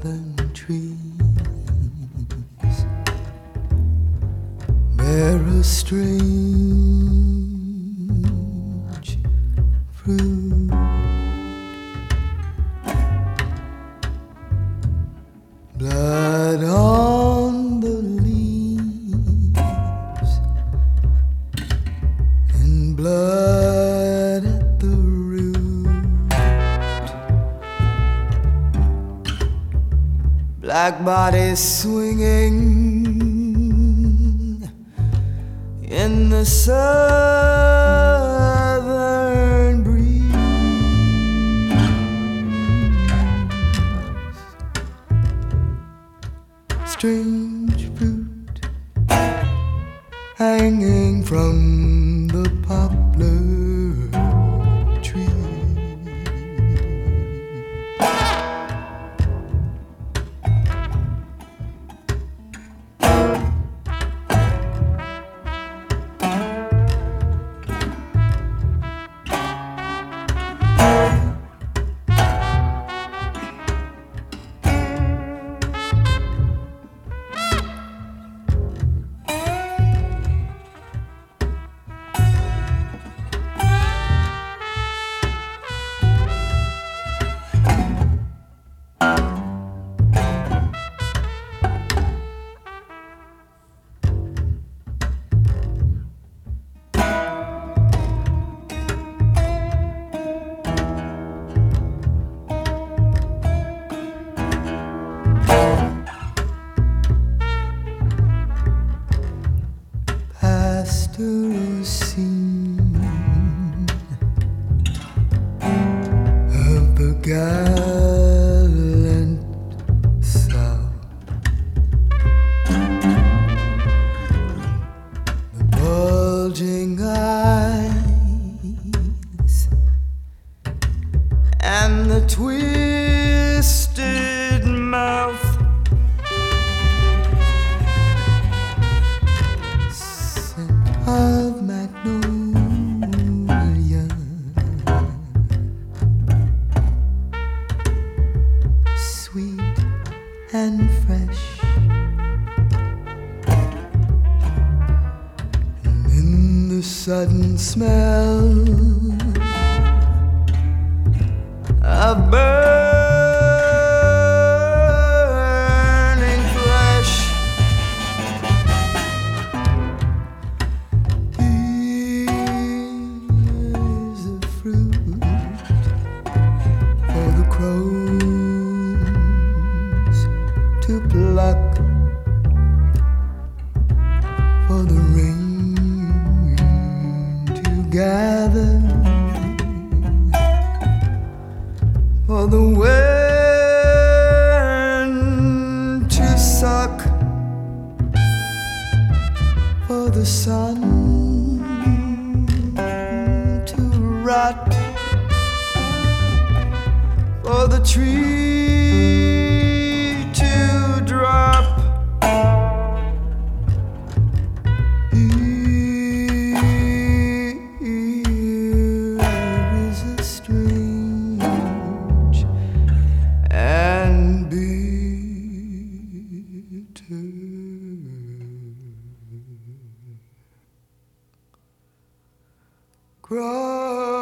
southern trees bear a strange fruit. Blood on the leaves and blood at the root. Black bodies swinging in the southern breeze. Strange fruit hanging from the poplar tree. Pastoral scene of the gallant South, the bulging eyes and the twisted mouth. Of magnolia, sweet and fresh, and in the sudden smell of burning flesh. Crows to pluck, for the rain to gather, for the wind to suck, for the sun to rot, for the tree to drop. Here is a strange and bitter cry.